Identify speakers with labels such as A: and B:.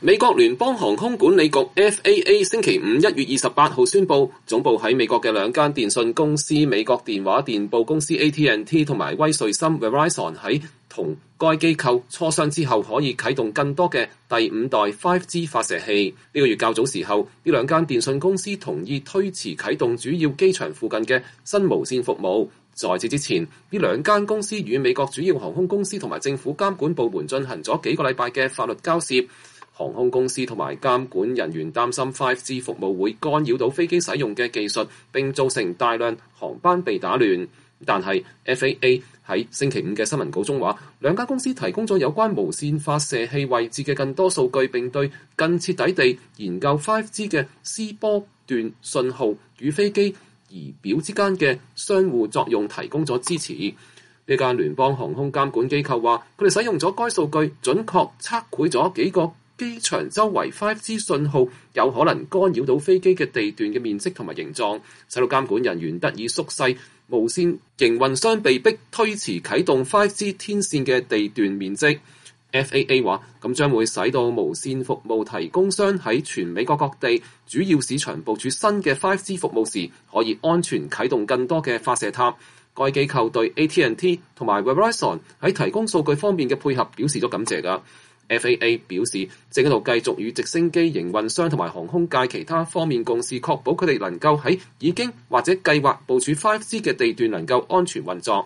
A: 美國聯邦航空管理局 FAA 星期五1月28號宣布，總部喺美國嘅兩間電信公司美國電話電報公司 AT&T 同埋威瑞森 Verizon 喺同該機構磋商之後，可以啟動更多嘅第5代 5G 發射器。呢個月較早時候，呢兩間電信公司同意推遲啟動主要機場附近嘅新無線服務。在此之前，呢兩間公司與美國主要航空公司同埋政府監管部門進行咗幾個禮拜嘅法律交涉。航空公司同埋監管人員擔心 5G 服務會干擾到飛機使用嘅技術，並造成大量航班被打亂。但係 FAA 喺星期五嘅新聞稿中話，兩間公司提供咗有關無線發射器位置嘅更多數據，並對更徹底地研究 5G 嘅 C 波段信號與飛機儀表之間嘅相互作用提供咗支持。呢間聯邦航空監管機構話，佢哋使用咗該數據，準確測繪咗幾個機場周圍 5G 信號有可能干擾到飛機嘅地段嘅面積同埋形狀，使到監管人員得以縮細無線營運商被迫推遲啟動 5G 天線嘅地段面積。FAA 話，咁將會使到無線服務提供商喺全美國各地主要市場部署新嘅 5G 服務時，可以安全啟動更多嘅發射塔。該機構對 AT&T 同埋 Verizon 喺提供數據方面嘅配合表示咗感謝㗎。FAA 表示，正喺度繼續與直升機營運商同埋航空界其他方面共事，確保佢哋能夠喺已經或者計劃部署 5G 嘅地段能夠安全運作。